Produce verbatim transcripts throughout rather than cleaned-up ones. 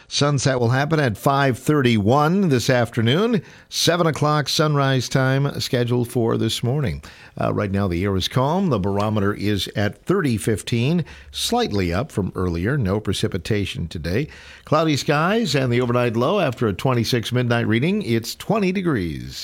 Sunset will happen at five thirty-one this afternoon. seven o'clock sunrise time scheduled for this morning. Uh, right now the air is calm. The barometer is at thirty fifteen, slightly up from earlier. No precipitation today. Cloudy skies and the overnight low after a twenty-six midnight reading. It's twenty degrees.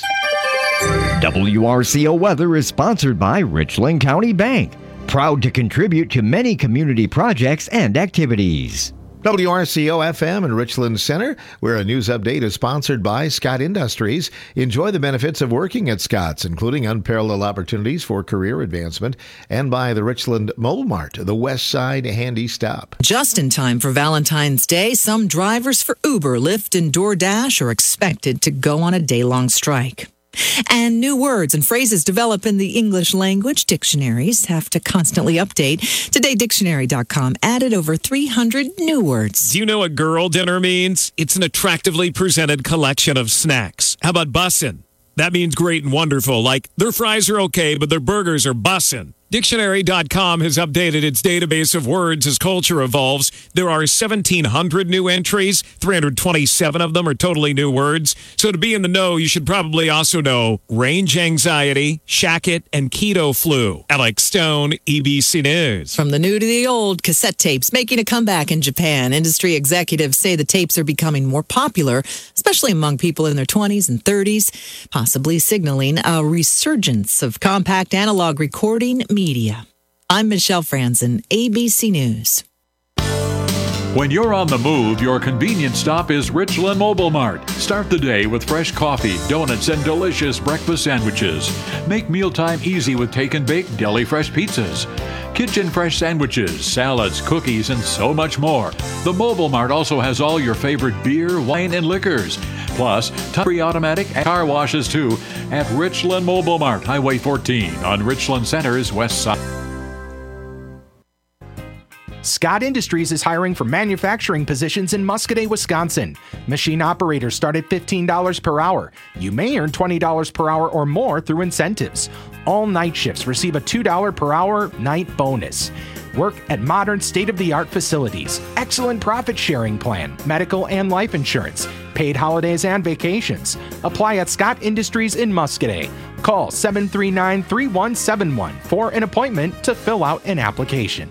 W R C O Weather is sponsored by Richland County Bank, proud to contribute to many community projects and activities. W R C O F M in Richland Center, where a news update is sponsored by Scott Industries. Enjoy the benefits of working at Scott's, including unparalleled opportunities for career advancement, and by the Richland Mobile Mart, the West Side handy stop. Just in time for Valentine's Day, some drivers for Uber, Lyft, and DoorDash are expected to go on a day-long strike. And new words and phrases develop in the English language. Dictionaries have to constantly update. Today, dictionary dot com added over three hundred new words. Do you know what girl dinner means? It's an attractively presented collection of snacks. How about bussin'? That means great and wonderful, like their fries are okay, but their burgers are bussin'. Dictionary dot com has updated its database of words as culture evolves. There are seventeen hundred new entries. three hundred twenty-seven of them are totally new words. So to be in the know, you should probably also know range anxiety, shacket, and keto flu. Alex Stone, A B C News. From the new to the old, cassette tapes making a comeback in Japan. Industry executives say the tapes are becoming more popular, especially among people in their twenties and thirties, possibly signaling a resurgence of compact analog recording media. I'm Michelle Franzen, A B C News. When you're on the move, your convenience stop is Richland Mobile Mart. Start the day with fresh coffee, donuts, and delicious breakfast sandwiches. Make mealtime easy with take and bake deli fresh pizzas, kitchen fresh sandwiches, salads, cookies, and so much more. The Mobile Mart also has all your favorite beer, wine, and liquors. Plus, free automatic car washes too at Richland Mobile Mart, Highway fourteen on Richland Center's west side. Scott Industries is hiring for manufacturing positions in Muscoda, Wisconsin. Machine operators start at fifteen dollars per hour. You may earn twenty dollars per hour or more through incentives. All night shifts receive a two dollars per hour night bonus. Work at modern state-of-the-art facilities. Excellent profit sharing plan, medical and life insurance, paid holidays and vacations. Apply at Scott Industries in Muscoda. Call seven three nine, three one seven one for an appointment to fill out an application.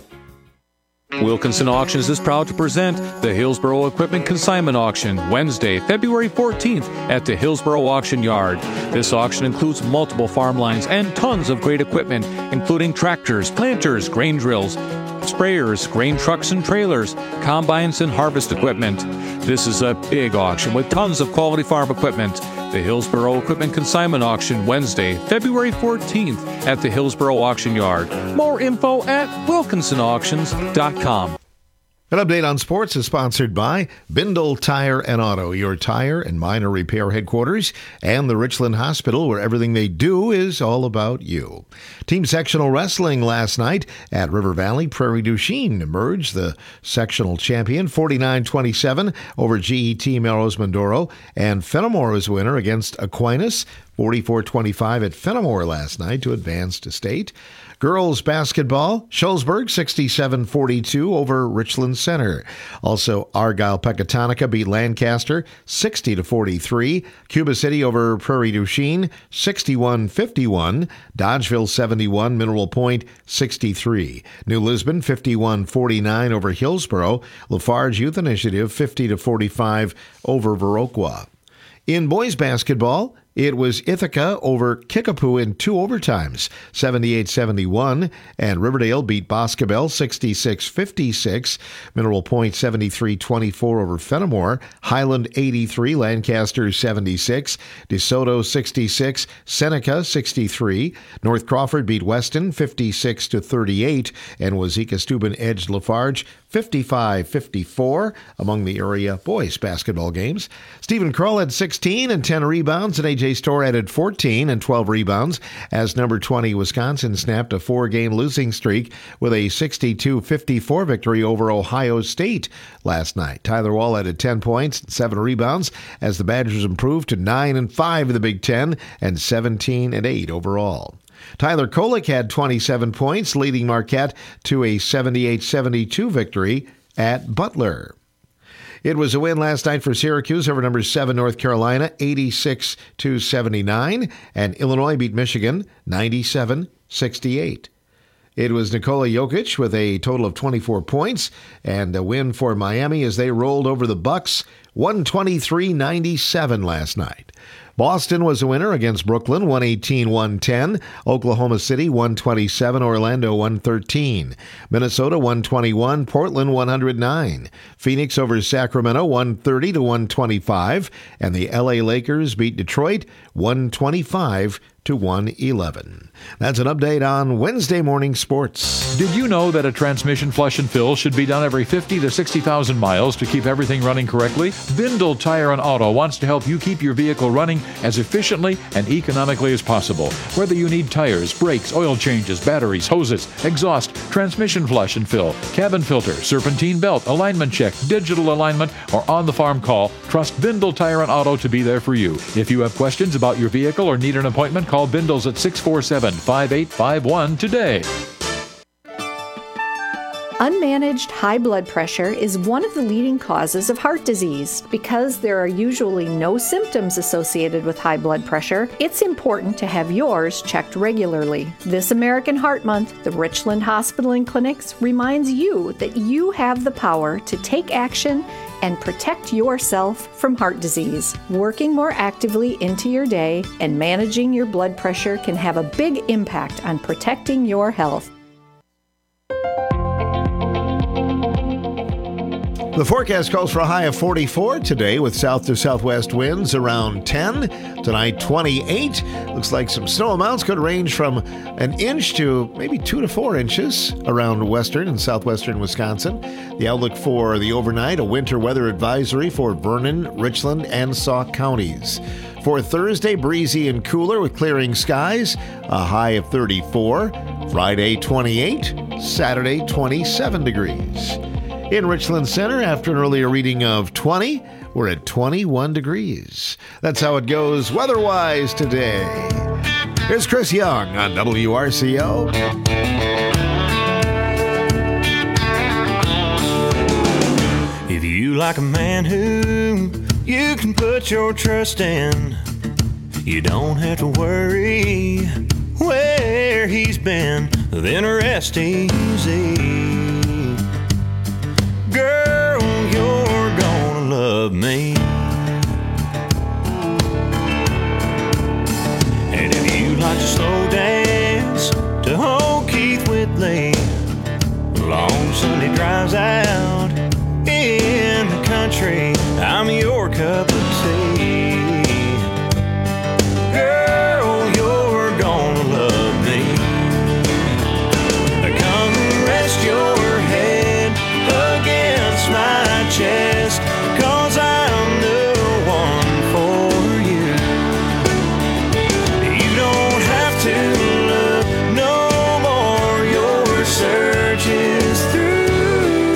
Wilkinson Auctions is proud to present the Hillsboro Equipment Consignment Auction Wednesday, February fourteenth at the Hillsboro Auction Yard. This auction includes multiple farm lines and tons of great equipment, including tractors, planters, grain drills, sprayers, grain trucks and trailers, combines, and harvest equipment. This is a big auction with tons of quality farm equipment. The Hillsboro Equipment Consignment Auction Wednesday, February fourteenth at the Hillsboro Auction Yard. More info at wilkinson auctions dot com. An update on sports is sponsored by Bindle Tire and Auto, your tire and minor repair headquarters, and the Richland Hospital, where everything they do is all about you. Team sectional wrestling last night at River Valley. Prairie du Chien emerged the sectional champion, forty-nine twenty-seven over G E T Melrose Mindoro, and Fenimore was winner against Aquinas, forty-four twenty-five at Fenimore last night to advance to state. Girls basketball, Shullsburg sixty-seven forty-two over Richland Center. Also, Argyle-Pecatonica beat Lancaster sixty to forty-three. Cuba City over Prairie du Chien sixty-one fifty-one. Dodgeville seventy-one, Mineral Point sixty-three. New Lisbon fifty-one forty-nine over Hillsboro. Lafarge Youth Initiative fifty to forty-five over Viroqua. In boys basketball, it was Ithaca over Kickapoo in two overtimes, seventy-eight seventy-one, and Riverdale beat Boscobel sixty-six fifty-six, Mineral Point seventy-three twenty-four over Fenimore, Highland eighty-three, Lancaster seventy-six, DeSoto sixty-six, Seneca sixty-three, North Crawford beat Weston fifty-six to thirty-eight, and Wazeeka-Steuben edged Lafarge fifty-five fifty-four among the area boys basketball games. Stephen Krull had sixteen and ten rebounds, and A J Storr added fourteen and twelve rebounds as number twenty Wisconsin snapped a four-game losing streak with a sixty-two fifty-four victory over Ohio State last night. Tyler Wall added ten points and seven rebounds as the Badgers improved to nine and five in the Big Ten and seventeen and eight overall. Tyler Kolek had twenty-seven points, leading Marquette to a seventy-eight seventy-two victory at Butler. It was a win last night for Syracuse over number seven North Carolina, eighty-six to seventy-nine, and Illinois beat Michigan, ninety-seven sixty-eight. It was Nikola Jokic with a total of twenty-four points, and a win for Miami as they rolled over the Bucks, one twenty-three ninety-seven last night. Boston was a winner against Brooklyn, one eighteen one ten. Oklahoma City, one twenty-seven. Orlando, one thirteen. Minnesota, one twenty-one. Portland, one hundred nine. Phoenix over Sacramento, one thirty to one twenty-five. And the L A Lakers beat Detroit, one twenty-five to one eleven. That's an update on Wednesday morning sports. Did you know that a transmission flush and fill should be done every fifty to sixty thousand miles to keep everything running correctly? Bindle Tire and Auto wants to help you keep your vehicle running as efficiently and economically as possible. Whether you need tires, brakes, oil changes, batteries, hoses, exhaust, transmission flush and fill, cabin filter, serpentine belt, alignment check, digital alignment, or on-the-farm call, trust Bindle Tire and Auto to be there for you. If you have questions about your vehicle or need an appointment, call Bindles at six four seven, five eight five one today. Unmanaged high blood pressure is one of the leading causes of heart disease. Because there are usually no symptoms associated with high blood pressure, it's important to have yours checked regularly. This American Heart Month, the Richland Hospital and Clinics reminds you that you have the power to take action and protect yourself from heart disease. Working more actively into your day and managing your blood pressure can have a big impact on protecting your health. The forecast calls for a high of forty-four today with south to southwest winds around ten. Tonight, twenty-eight. Looks like some snow amounts could range from an inch to maybe two to four inches around western and southwestern Wisconsin. The outlook for the overnight, a winter weather advisory for Vernon, Richland, and Sauk counties. For Thursday, breezy and cooler with clearing skies, a high of thirty-four. Friday, twenty-eight. Saturday, twenty-seven degrees. In Richland Center, after an earlier reading of twenty, we're at twenty-one degrees. That's how it goes weather-wise today. Here's Chris Young on W R C O. If you like a man who you can put your trust in, you don't have to worry where he's been, then rest easy. Girl, you're gonna love me. And if you like to slow dance to old Keith Whitley, long Sunday drives out in the country, I'm your cup of tea. Girl, you're gonna love me. Come rest your head against my chest, 'cause I'm the one for you. You don't have to look no more, your search is through.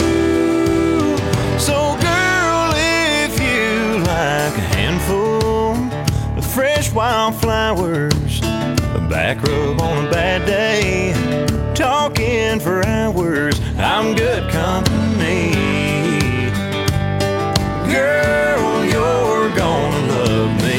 So girl, if you like a handful of fresh wildflowers, a back rub on a bad day, talking for hours, I'm good company. Girl, you're gonna love me.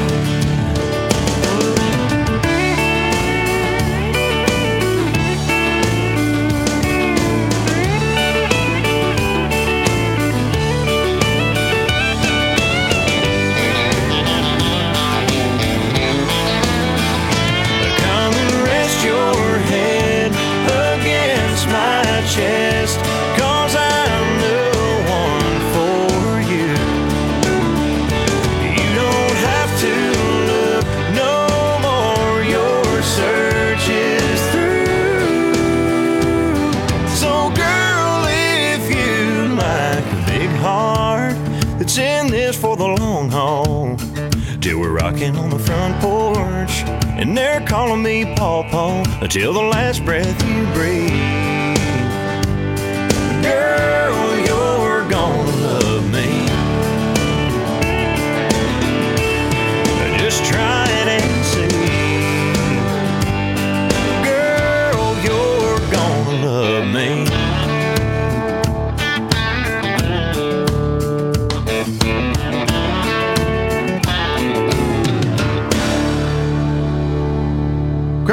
Come and rest your head against my chest, 'cause I'm the one for you. You don't have to look no more, your search is through. So girl, if you like a big heart that's in this for the long haul, till we're rocking on the front porch and they're calling me Paw Paw until the last breath you breathe. Girl, you're gonna love me. Just try it and see. Girl, you're gonna love me.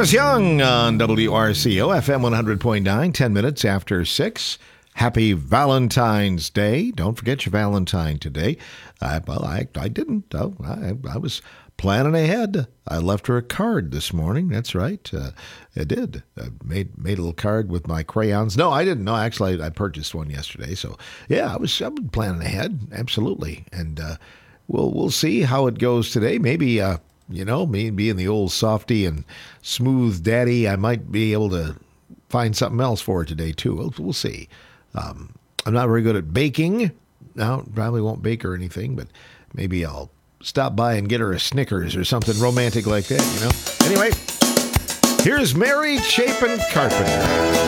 Chris Young on W R C O, F M one hundred point nine, ten minutes after six. Happy Valentine's Day. Don't forget your Valentine today. I, well, I, I didn't. Oh, I, I was planning ahead. I left her a card this morning. That's right. Uh, I did. I made made a little card with my crayons. No, I didn't. No, actually, I purchased one yesterday. So, yeah, I was, I was planning ahead. Absolutely. And uh, we'll, we'll see how it goes today. Maybe, uh, you know, me being the old softy and smooth daddy, I might be able to find something else for her today, too. We'll, we'll see. Um, I'm not very good at baking. No, probably won't bake or anything, but maybe I'll stop by and get her a Snickers or something romantic like that, you know? Anyway, here's Mary Chapin Carpenter.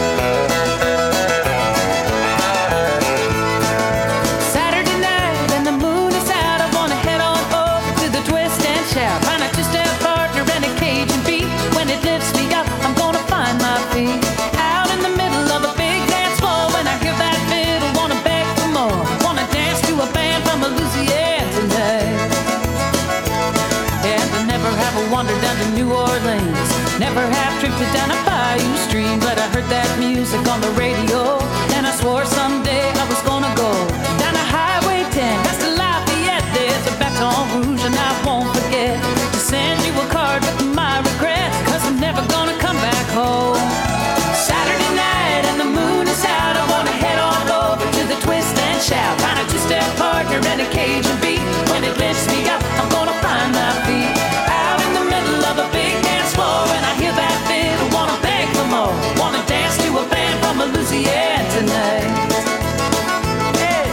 Saturday night and the moon is out. I want to head on over to the twist and shout. Find a two-step partner and a Cajun beat. When it lifts me up, I'm going to find my feet. Out in the middle of a big dance floor. When I hear that fiddle, want to beg for more. Want to dance to a band from Louisiana tonight. And I never have a wander down to New Orleans. Never have drifted down a bayou stream. But I heard that music on the radio, and I swore someday I was gonna go down to Highway ten, past the Lafayette. There's a Baton Rouge, and I won't forget to send you a card with my regrets, cause I'm never gonna come back home. Saturday night and the moon is out. I wanna head on over to the twist and shout. Find a two-step partner and a Cajun beat. When it lifts me up, I'm gonna find my feet. Out in the middle of a big dance floor, and I hear that fiddle, wanna beg for more. Wanna dance to a band from Louisiana tonight. Hey.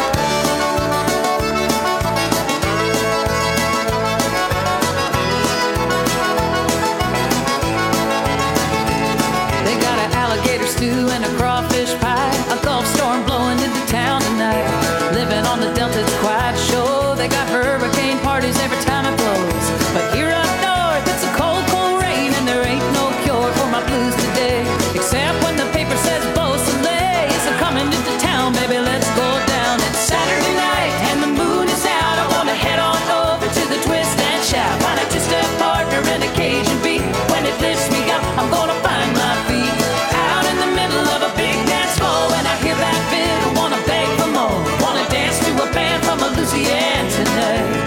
They got an alligator stew and a crawfish pie. A Gulf storm blowing into town tonight. Living on the Delta, it's quite sure. They got hurricane parties every time it blows. But here up north, it's a cold, cold rain, and there ain't no cure for my blues today. Except when the paper says Beau Soleil is coming into town, baby, let's go down. It's Saturday night and the moon is out. I wanna head on over to the twist and shout. Find a two-step partner and a Cajun beat. When it lifts me up, I'm gonna find my feet. Out in the middle of a big dance floor, and I hear that fiddle, wanna beg for more. Wanna dance to a band from Louisiana tonight.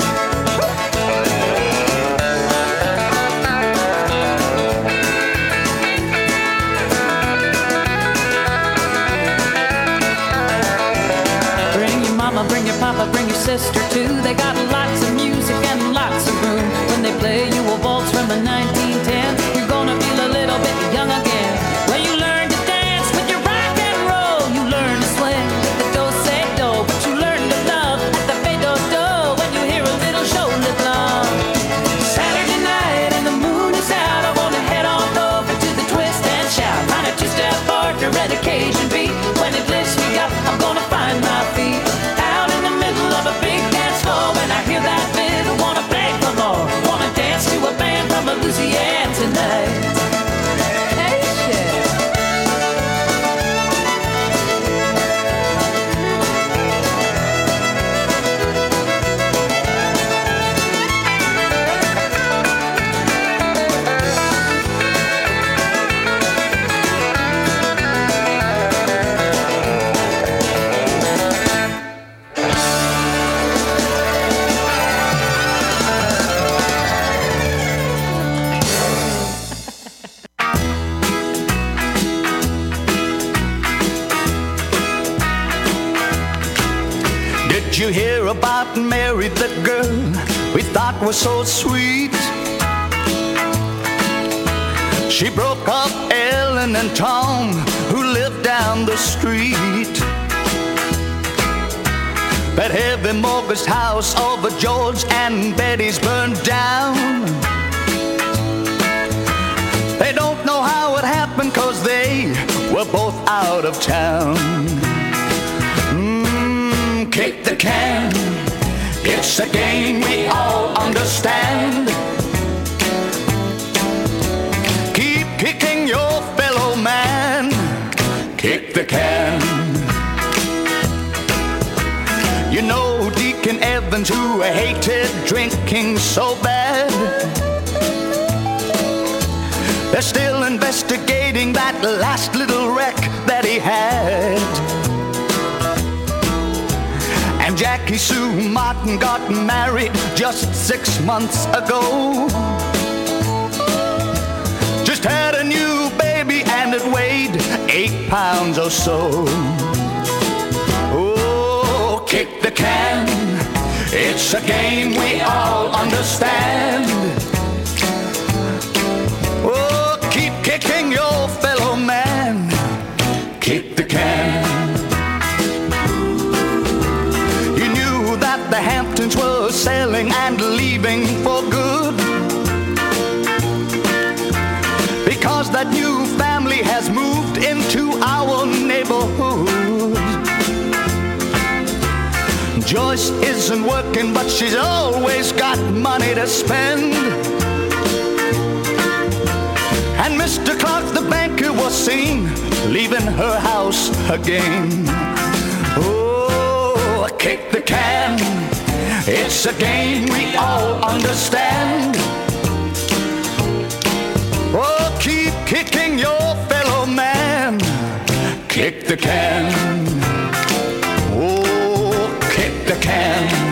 Bring your mama, bring your papa, bring your sister too. They got lots of music and lots of room. When they play you a waltz from the nineteen ten, you're gonna feel a little bit young again. Well, you learn to dance with your rock and roll. You learn to swing the do-say-do, but you learn to love the fe-do-do when you hear a little shoulder blum. Saturday night and the moon is out. I wanna head on over to the twist and shout. Find a two-step partner and a Cajun beat. When it lifts me up, I'm gonna find my feet. Out in the middle of a big dance floor, when I hear that fiddle, wanna beg for more. Wanna dance to a band from Louisiana tonight. Hey, shit. Did you hear about Mary, the girl we thought was so sweet? She broke up Ellen and Tom, who lived down the street. That heavy mortgage house over George and Betty's burned down. They don't know how it happened, 'cause they were both out of town. Mmm, kick the can. It's a game we all understand. Keep kicking your fellow man. Kick the can. You know Deacon Evans, who hated drinking so bad, They're still investigating that last little wreck that he had. And Jackie Sue Martin got married just six months ago. Just had a new baby and it weighed eight pounds or so. Oh, kick the can. It's a game we all understand. Oh, keep kicking your fellow man. Kick the can. You knew that the Hamptons were selling and leaving for good, because that new family has moved into our neighborhood. Joyce isn't working, but she's always got money to spend. And Mister Clark, the banker, was seen leaving her house again. Oh, kick the can. It's a game we all understand. Oh, keep kicking your fellow man. Kick the can. Oh, kick the can.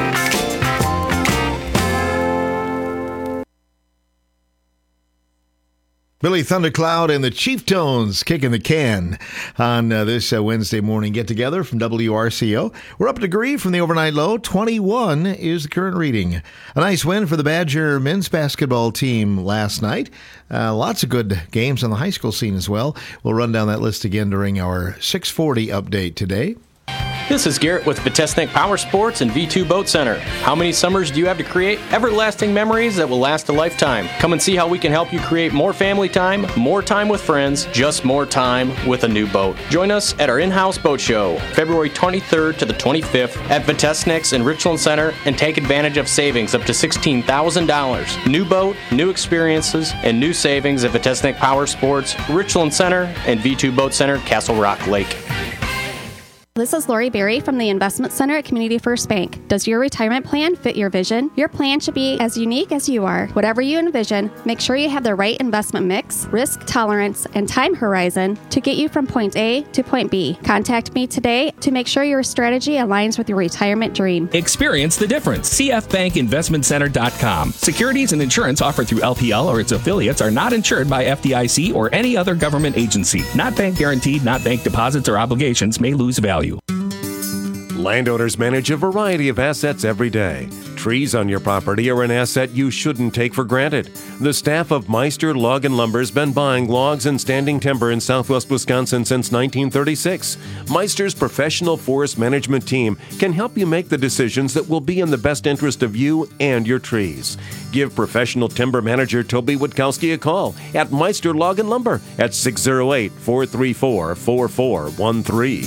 Billy Thundercloud and the Chieftones kicking the can on uh, this uh, Wednesday morning get-together from W R C O. We're up a degree from the overnight low. twenty-one is the current reading. A nice win for the Badger men's basketball team last night. Uh, lots of good games on the high school scene as well. We'll run down that list again during our six forty update today. This is Garrett with Vitesnik Power Sports and V two Boat Center. How many summers do you have to create everlasting memories that will last a lifetime? Come and see how we can help you create more family time, more time with friends, just more time with a new boat. Join us at our in-house boat show, February twenty-third to the twenty-fifth at Vitesnik's in Richland Center, and take advantage of savings up to sixteen thousand dollars. New boat, new experiences, and new savings at Vitesnik Power Sports, Richland Center, and V two Boat Center, Castle Rock Lake. This is Lori Berry from the Investment Center at Community First Bank. Does your retirement plan fit your vision? Your plan should be as unique as you are. Whatever you envision, make sure you have the right investment mix, risk tolerance, and time horizon to get you from point A to point B. Contact me today to make sure your strategy aligns with your retirement dream. Experience the difference. C F Bank Investment Center dot com. Securities and insurance offered through L P L or its affiliates are not insured by F D I C or any other government agency. Not bank guaranteed, not bank deposits or obligations may lose value. Landowners manage a variety of assets every day. Trees on your property are an asset you shouldn't take for granted. The staff of Meister Log and Lumber has been buying logs and standing timber in southwest Wisconsin since nineteen thirty-six. Meister's professional forest management team can help you make the decisions that will be in the best interest of you and your trees. Give professional timber manager Toby Witkowski a call at Meister Log and Lumber at six oh eight, four three four, four four one three.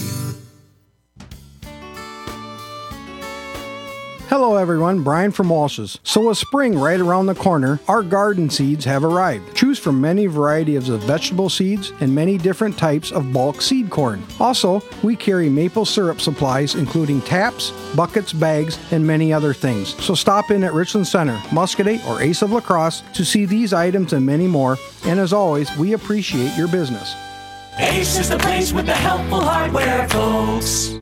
Hello everyone, Brian from Walsh's. So with spring right around the corner, our garden seeds have arrived. Choose from many varieties of vegetable seeds and many different types of bulk seed corn. Also, we carry maple syrup supplies including taps, buckets, bags, and many other things. So stop in at Richland Center, Muscadet, or Ace of La Crosse to see these items and many more. And as always, we appreciate your business. Ace is the place with the helpful hardware, folks.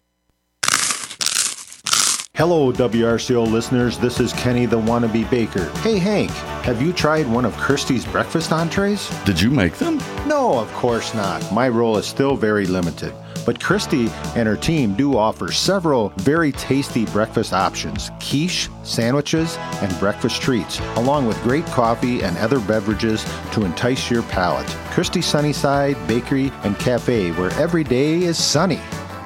Hello, W R C O listeners. This is Kenny the Wannabe Baker. Hey, Hank, have you tried one of Kirsty's breakfast entrees? Did you make them? No, of course not. My role is still very limited. But Kirsty and her team do offer several very tasty breakfast options, quiche, sandwiches, and breakfast treats, along with great coffee and other beverages to entice your palate. Kirsty Sunnyside Bakery and Cafe, where every day is sunny.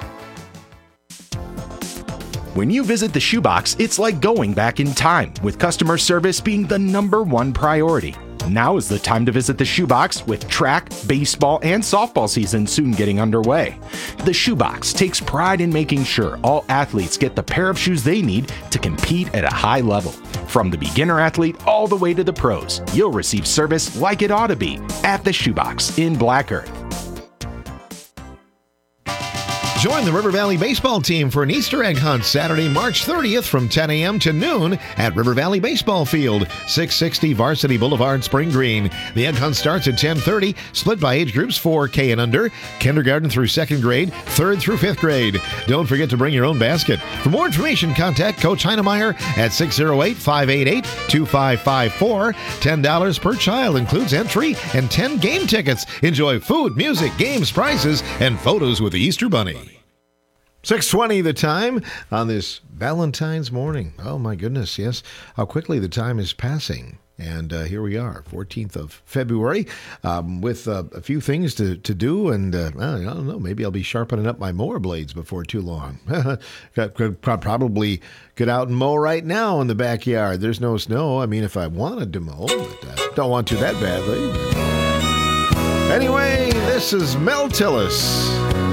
When you visit the Shoebox, it's like going back in time, with customer service being the number one priority. Now is the time to visit the Shoebox, with track, baseball, and softball season soon getting underway. The Shoebox takes pride in making sure all athletes get the pair of shoes they need to compete at a high level. From the beginner athlete all the way to the pros, you'll receive service like it ought to be at the Shoebox in Black Earth. Join the River Valley baseball team for an Easter egg hunt Saturday, March thirtieth from ten a.m. to noon at River Valley Baseball Field, six sixty Varsity Boulevard, Spring Green. The egg hunt starts at ten thirty, split by age groups four K and under, kindergarten through second grade, third through fifth grade. Don't forget to bring your own basket. For more information, contact Coach Heinemeyer at six oh eight, five eight eight, two five five four. ten dollars per child includes entry and ten game tickets. Enjoy food, music, games, prizes, and photos with the Easter Bunny. six twenty the time on this Valentine's morning. Oh, my goodness, yes. How quickly the time is passing. And uh, here we are, fourteenth of February, um, with uh, a few things to, to do. And uh, I don't know, maybe I'll be sharpening up my mower blades before too long. Could probably get out and mow right now in the backyard. There's no snow. I mean, if I wanted to mow, but uh, don't want to that badly. Anyway, this is Mel Tillis.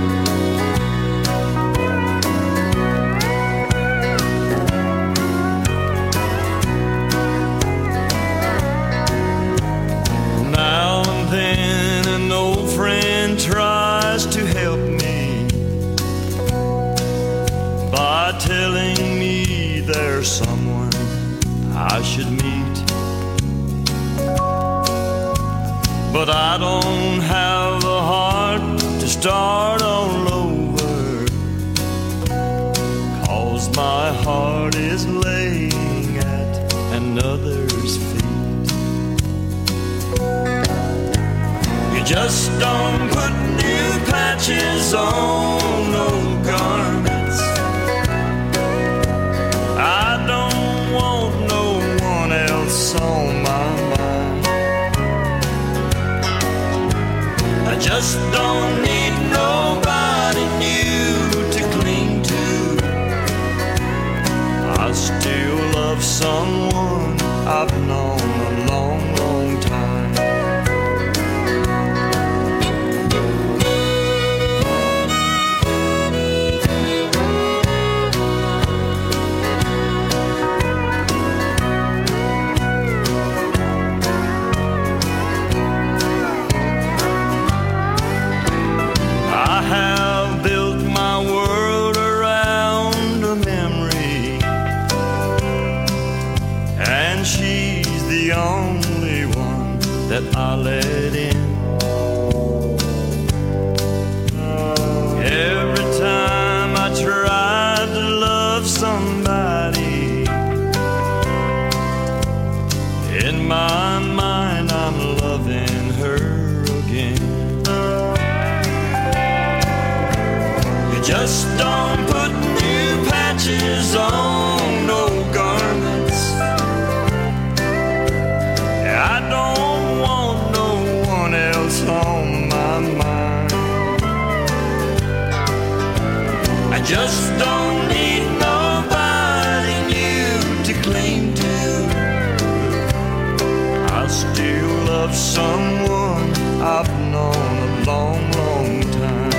Tries to help me by telling me there's someone I should meet, but I don't have the heart to start all over, 'cause my heart is laying at another's feet. You just don't put new patches on old garments. I don't want no one else on my mind. I just don't need nobody new to cling to. I still love someone I've known a long, long time. That I let in. Every time I try to love somebody, in my mind I'm loving her again. You just don't put new patches on old garments. I don't on my mind. I just don't need nobody new to cling to. I still love someone I've known a long, long time.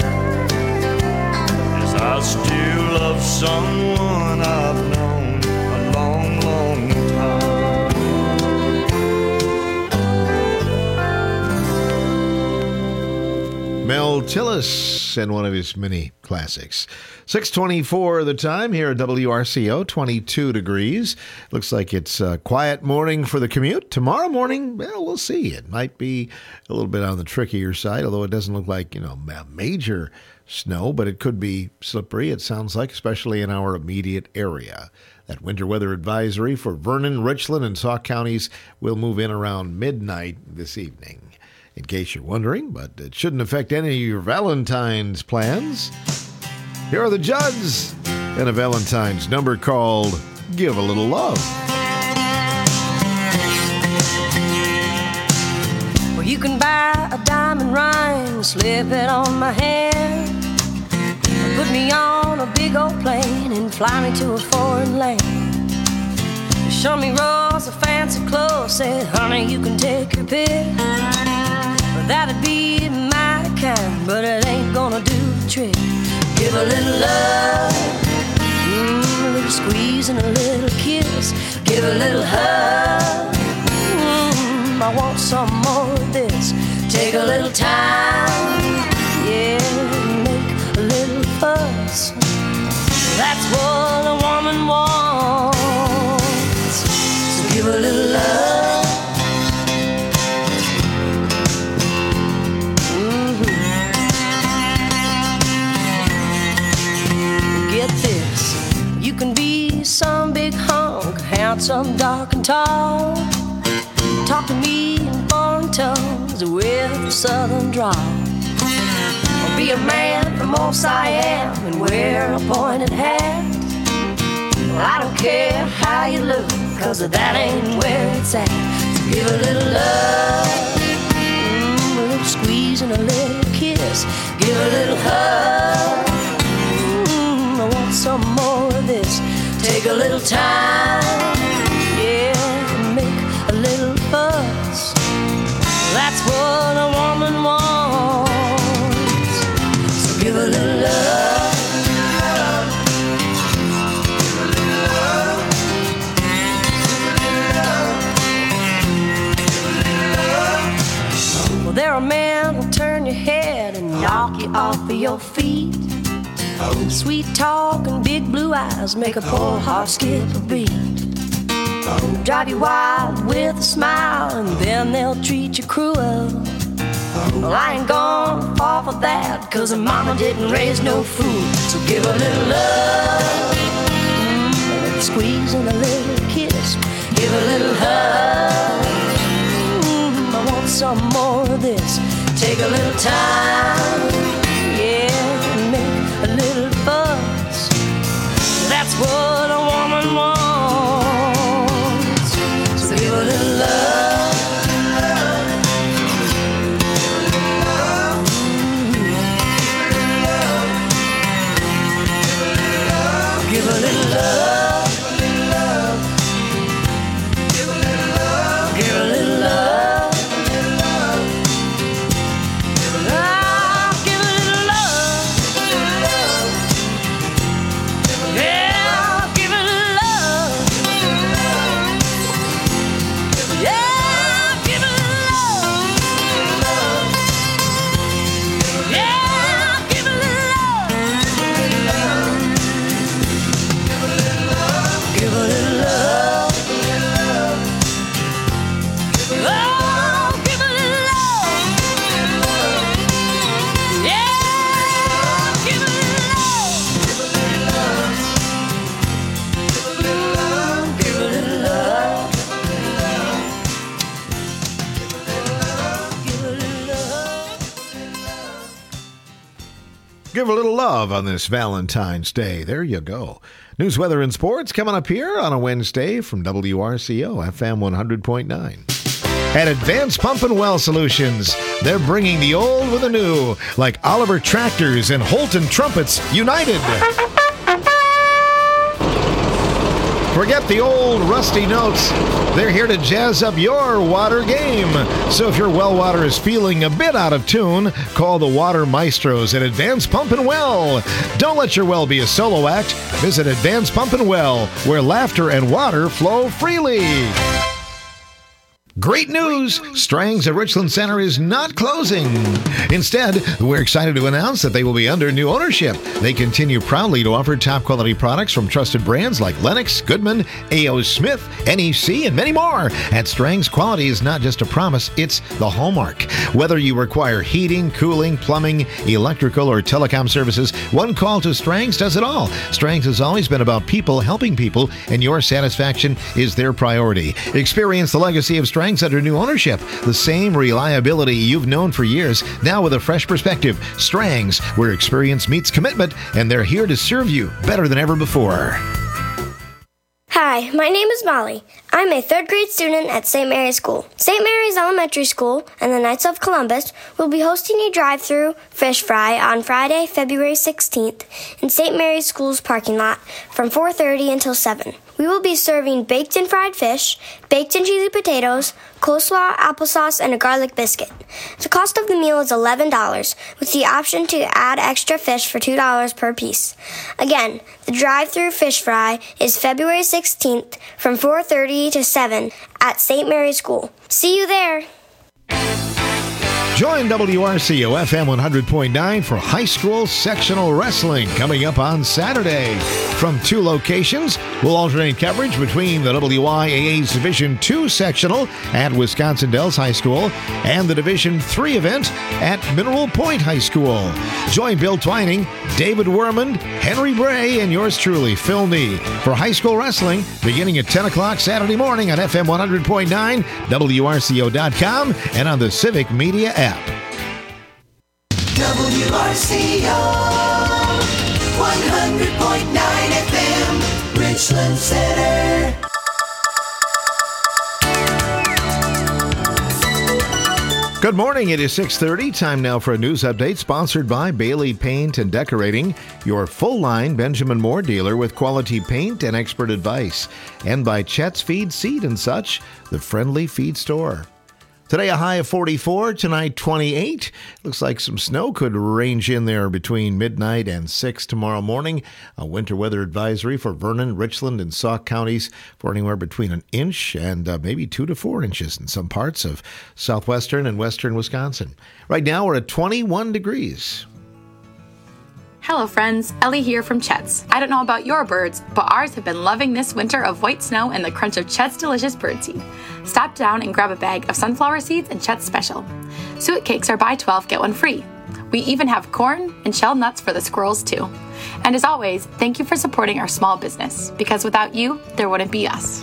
Yes, I still love someone I've known a long, long time. Mel Tillis and one of his many classics. six twenty-four the time here at W R C O, twenty-two degrees. Looks like it's a quiet morning for the commute. Tomorrow morning, well, we'll see. It might be a little bit on the trickier side, although it doesn't look like, you know, major snow, but it could be slippery, it sounds like, especially in our immediate area. That winter weather advisory for Vernon, Richland, and Sauk counties will move in around midnight this evening. In case you're wondering, but it shouldn't affect any of your Valentine's plans. Here are the Judds and a Valentine's number called Give a Little Love. Well, you can buy a diamond ring, slip it on my hand, or put me on a big old plane and fly me to a foreign land. Show me rolls of fancy clothes, said, honey, you can take your pick. That'd be my kind, but it ain't gonna do the trick. Give a little love, mm, a little squeeze and a little kiss. Give a little hug, mm, I want some more of this. Take a little time, yeah, make a little You can be some big hunk, handsome, dark, and tall. Talk to me in foreign tongues with a southern drawl. Or be a man from old Siam and wear a pointed hat. Well, I don't care how you look, cause that ain't where it's at. So give a little love, mm, a little squeeze and a little kiss. Give a little hug, mm, I want some more of this. Take a little time, yeah, and make a little fuss. That's what a woman wants. So give a little love. Well, there are men who'll turn your head and knock you off of your feet. Sweet talk and big blue eyes make a poor heart skip a beat. Drive you wild with a smile and then they'll treat you cruel. Well, I ain't gonna fall for that, cause mama didn't raise no fool. So give a little love, mm, a little squeeze and a little kiss. Give a little hug, mm, I want some more of this. Take a little time, yeah, and make a little fuss. That's what a woman wants. So give a little love. Give a little love. Give a little love. Give a little love. Ah, give a little love. Yeah, give a little love. Yeah, give a little love. Yeah, give a little love. Give a little love. Oh, give a little love. Yeah, give a little love. Give a little love. Give a little love. Give a little love on this Valentine's Day. There you go. News, weather, and sports coming up here on a Wednesday from W R C O F M one hundred point nine. At Advanced Pump and Well Solutions, they're bringing the old with the new, like Oliver Tractors and Holton Trumpets united. Forget the old rusty notes. They're here to jazz up your water game. So if your well water is feeling a bit out of tune, call the Water Maestros at Advanced Pump and Well. Don't let your well be a solo act. Visit Advanced Pump and Well, where laughter and water flow freely. Great news! Strang's at Richland Center is not closing. Instead, we're excited to announce that they will be under new ownership. They continue proudly to offer top-quality products from trusted brands like Lennox, Goodman, A O. Smith, N E C, and many more. At Strang's, quality is not just a promise, it's the hallmark. Whether you require heating, cooling, plumbing, electrical, or telecom services, one call to Strang's does it all. Strang's has always been about people helping people, and your satisfaction is their priority. Experience the legacy of Strang's under new ownership. The same reliability you've known for years, now with a fresh perspective. Strang's, where experience meets commitment, and they're here to serve you better than ever before. Hi, my name is Molly. I'm a third grade student at Saint Mary's School. Saint Mary's Elementary School and the Knights of Columbus will be hosting a drive-through fish fry on Friday, February sixteenth in Saint Mary's School's parking lot from four thirty until seven. We will be serving baked and fried fish, baked and cheesy potatoes, coleslaw, applesauce, and a garlic biscuit. The cost of the meal is eleven dollars, with the option to add extra fish for two dollars per piece. Again, the drive-through fish fry is February sixteenth from four thirty to seven at Saint Mary's School. See you there! Join W R C O F M one hundred point nine for high school sectional wrestling coming up on Saturday. From two locations, we'll alternate coverage between the W I A A's Division two sectional at Wisconsin Dells High School and the Division three event at Mineral Point High School. Join Bill Twining, David Wermond, Henry Bray, and yours truly, Phil Nee, for high school wrestling beginning at ten o'clock Saturday morning on F M one hundred point nine, W R C O dot com, and on the Civic Media app. W R C O one hundred point nine F M, Richland Center. Good morning. It is six thirty. Time now for a news update sponsored by Bailey Paint and Decorating, your full-line Benjamin Moore dealer with quality paint and expert advice, and by Chet's Feed, Seed and Such, the friendly feed store. Today, a high of forty-four, tonight twenty-eight. Looks like some snow could range in there between midnight and six tomorrow morning. A winter weather advisory for Vernon, Richland, and Sauk counties for anywhere between an inch and uh, maybe two to four inches in some parts of southwestern and western Wisconsin. Right now, we're at twenty-one degrees. Hello friends, Ellie here from Chet's. I don't know about your birds, but ours have been loving this winter of white snow and the crunch of Chet's delicious birdseed. Stop down and grab a bag of sunflower seeds and Chet's Special. Suet cakes are buy twelve, get one free. We even have corn and shell nuts for the squirrels too. And as always, thank you for supporting our small business, because without you, there wouldn't be us.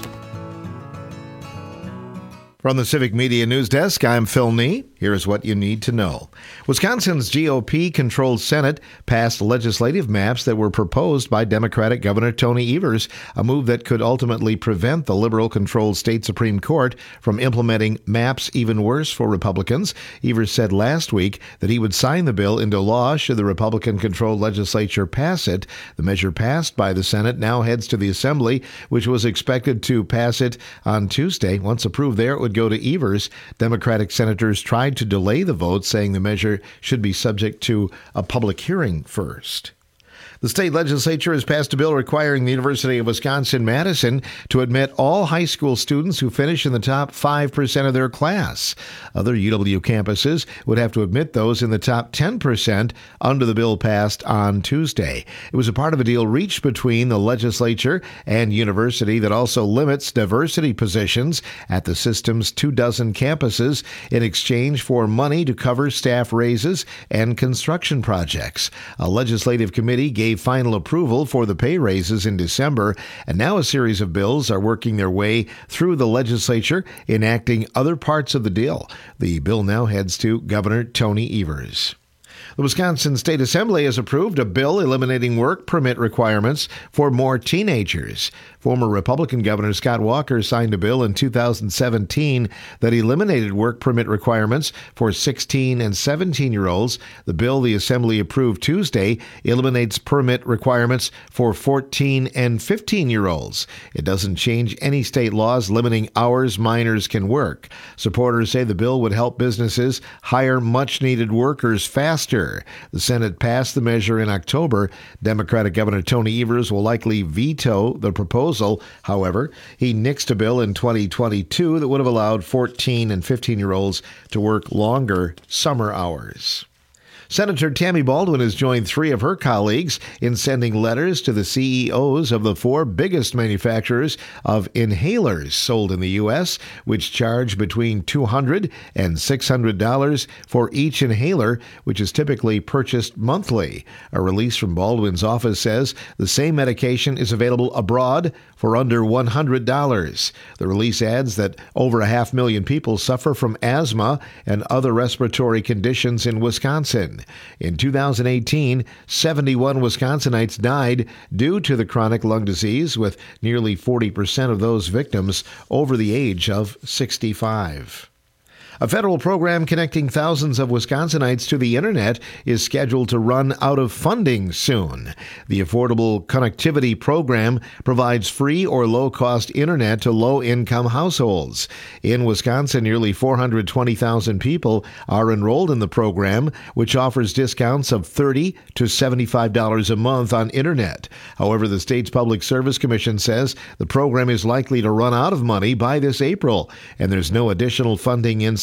From the Civic Media News Desk, I'm Phil Nee. Here's what you need to know. Wisconsin's G O P-controlled Senate passed legislative maps that were proposed by Democratic Governor Tony Evers, a move that could ultimately prevent the liberal-controlled state Supreme Court from implementing maps even worse for Republicans. Evers said last week that he would sign the bill into law should the Republican-controlled legislature pass it. The measure passed by the Senate now heads to the Assembly, which was expected to pass it on Tuesday. Once approved there, it would go to Evers. Democratic senators tried to delay the vote, saying the measure should be subject to a public hearing first. The state legislature has passed a bill requiring the University of Wisconsin-Madison to admit all high school students who finish in the top five percent of their class. Other U W campuses would have to admit those in the top ten percent under the bill passed on Tuesday. It was a part of a deal reached between the legislature and university that also limits diversity positions at the system's two dozen campuses in exchange for money to cover staff raises and construction projects. A legislative committee gave final approval for the pay raises in December, and now a series of bills are working their way through the legislature, enacting other parts of the deal. The bill now heads to Governor Tony Evers. The Wisconsin State Assembly has approved a bill eliminating work permit requirements for more teenagers. Former Republican Governor Scott Walker signed a bill in two thousand seventeen that eliminated work permit requirements for sixteen and seventeen-year-olds. The bill the Assembly approved Tuesday eliminates permit requirements for fourteen and fifteen-year-olds. It doesn't change any state laws limiting hours minors can work. Supporters say the bill would help businesses hire much-needed workers faster. The Senate passed the measure in October. Democratic Governor Tony Evers will likely veto the proposal. However, he nixed a bill in twenty twenty-two that would have allowed fourteen and fifteen-year-olds to work longer summer hours. Senator Tammy Baldwin has joined three of her colleagues in sending letters to the C E Os of the four biggest manufacturers of inhalers sold in the U S, which charge between two hundred dollars and six hundred dollars for each inhaler, which is typically purchased monthly. A release from Baldwin's office says the same medication is available abroad for under one hundred dollars. The release adds that over a half million people suffer from asthma and other respiratory conditions in Wisconsin. In two thousand eighteen, seventy-one Wisconsinites died due to the chronic lung disease, with nearly forty percent of those victims over the age of sixty-five. A federal program connecting thousands of Wisconsinites to the internet is scheduled to run out of funding soon. The Affordable Connectivity Program provides free or low-cost internet to low-income households. In Wisconsin, nearly four hundred twenty thousand people are enrolled in the program, which offers discounts of thirty to seventy-five dollars a month on internet. However, the state's Public Service Commission says the program is likely to run out of money by this April, and there's no additional funding in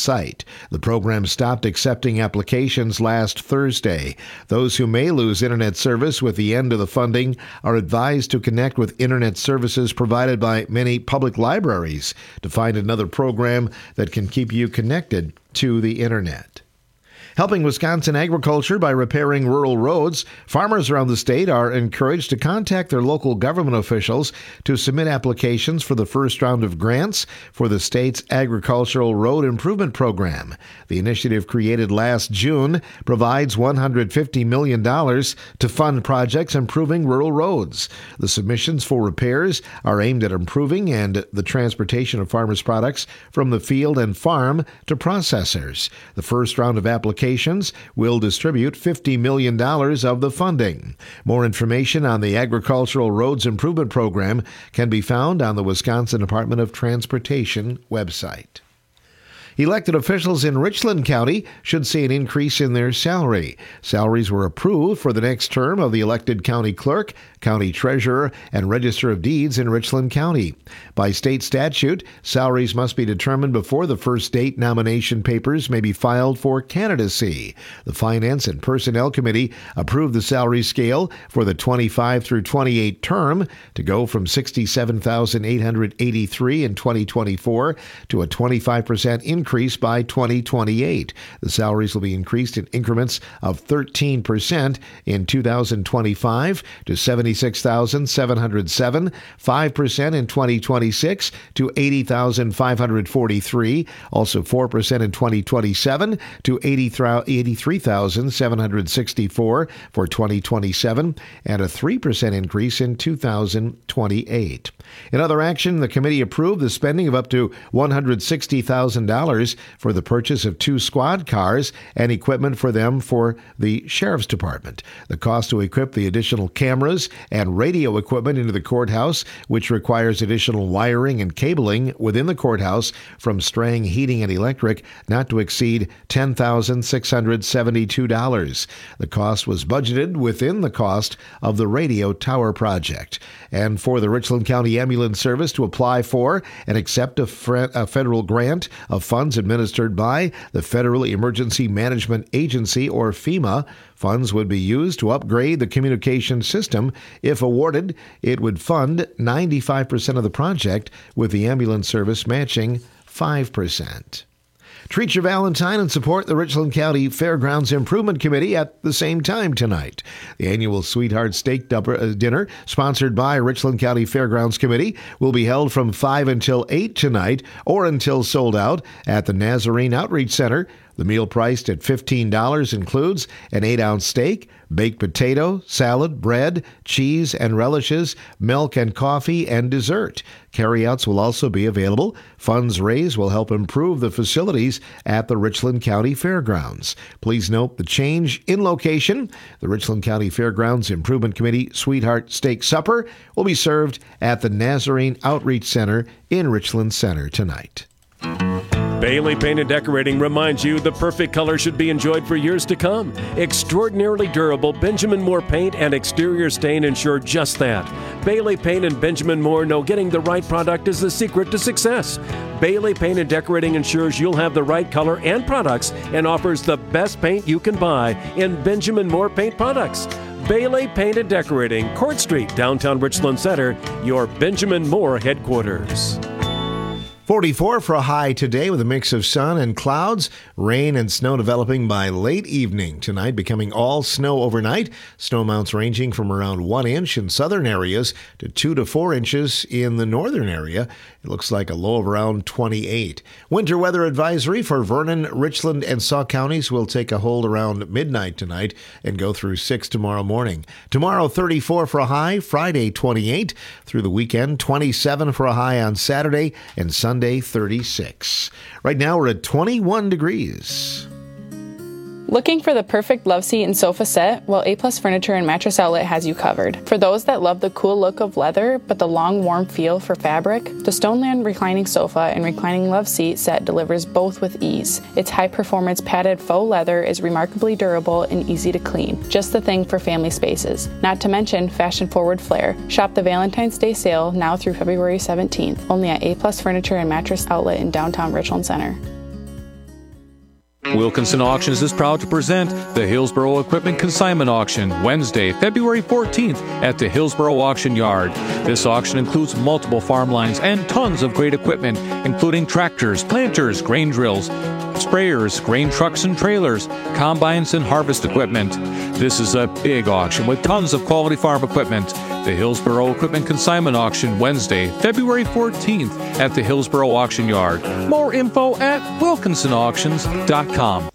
site. The program stopped accepting applications last Thursday. Those who may lose internet service with the end of the funding are advised to connect with internet services provided by many public libraries to find another program that can keep you connected to the internet. Helping Wisconsin agriculture by repairing rural roads, farmers around the state are encouraged to contact their local government officials to submit applications for the first round of grants for the state's agricultural road improvement program. The initiative, created last June, provides one hundred fifty million dollars to fund projects improving rural roads. The submissions for repairs are aimed at improving and the transportation of farmers' products from the field and farm to processors. The first round of applications will distribute fifty million dollars of the funding. More information on the Agricultural Roads Improvement Program can be found on the Wisconsin Department of Transportation website. Elected officials in Richland County should see an increase in their salary. Salaries were approved for the next term of the elected county clerk, county treasurer, and register of deeds in Richland County. By state statute, salaries must be determined before the first date nomination papers may be filed for candidacy. The Finance and Personnel Committee approved the salary scale for the twenty-five through twenty-eight term to go from sixty-seven thousand eight hundred eighty-three dollars in twenty twenty-four to a twenty-five percent increase increase by twenty twenty-eight. The salaries will be increased in increments of thirteen percent in two thousand twenty-five to seventy-six thousand seven hundred seven dollars, five percent in twenty twenty-six to eighty thousand five hundred forty-three dollars, also four percent in twenty twenty-seven to eighty-three thousand seven hundred sixty-four dollars for twenty twenty-seven, and a three percent increase in two thousand twenty-eight. In other action, the committee approved the spending of up to one hundred sixty thousand dollars for the purchase of two squad cars and equipment for them for the Sheriff's Department. The cost to equip the additional cameras and radio equipment into the courthouse, which requires additional wiring and cabling within the courthouse from Strang Heating and Electric, not to exceed ten thousand six hundred seventy-two dollars. The cost was budgeted within the cost of the radio tower project. And for the Richland County Ambulance Service to apply for and accept a, fre- a federal grant of funds administered by the Federal Emergency Management Agency, or FEMA. Funds would be used to upgrade the communication system. If awarded, it would fund ninety-five percent of the project, with the ambulance service matching five percent. Treat your Valentine and support the Richland County Fairgrounds Improvement Committee at the same time tonight. The annual Sweetheart Steak Dinner, sponsored by Richland County Fairgrounds Committee, will be held from five until eight tonight, or until sold out, at the Nazarene Outreach Center. The meal, priced at fifteen dollars, includes an eight-ounce steak, baked potato, salad, bread, cheese and relishes, milk and coffee, and dessert. Carryouts will also be available. Funds raised will help improve the facilities at the Richland County Fairgrounds. Please note the change in location. The Richland County Fairgrounds Improvement Committee Sweetheart Steak Supper will be served at the Nazarene Outreach Center in Richland Center tonight. Bailey Paint and Decorating reminds you the perfect color should be enjoyed for years to come. Extraordinarily durable Benjamin Moore paint and exterior stain ensure just that. Bailey Paint and Benjamin Moore know getting the right product is the secret to success. Bailey Paint and Decorating ensures you'll have the right color and products, and offers the best paint you can buy in Benjamin Moore paint products. Bailey Paint and Decorating, Court Street, downtown Richland Center, your Benjamin Moore headquarters. forty-four for a high today, with a mix of sun and clouds. Rain and snow developing by late evening tonight, becoming all snow overnight. Snow amounts ranging from around one inch in southern areas to two to four inches in the northern area. It looks like a low of around twenty-eight. Winter weather advisory for Vernon, Richland, and Sauk counties will take a hold around midnight tonight and go through six tomorrow morning. Tomorrow, thirty-four for a high. Friday, twenty-eight. Through the weekend, twenty-seven for a high on Saturday, and Sunday, thirty-six. Right now, we're at twenty-one degrees. Looking for the perfect love seat and sofa set? Well, A-Plus Furniture and Mattress Outlet has you covered. For those that love the cool look of leather, but the long, warm feel for fabric, the Stoneland Reclining Sofa and Reclining Love Seat set delivers both with ease. Its high-performance padded faux leather is remarkably durable and easy to clean. Just the thing for family spaces. Not to mention fashion-forward flair. Shop the Valentine's Day sale now through February seventeenth, only at A-Plus Furniture and Mattress Outlet in downtown Richland Center. Wilkinson Auctions is proud to present the Hillsboro Equipment Consignment Auction Wednesday, February fourteenth at the Hillsboro Auction Yard. This auction includes multiple farm lines and tons of great equipment, including tractors, planters, grain drills, sprayers, grain trucks and trailers, combines, and harvest equipment. This is a big auction with tons of quality farm equipment. The Hillsboro Equipment Consignment Auction Wednesday, February fourteenth at the Hillsboro Auction Yard. More info at wilkinson auctions dot com.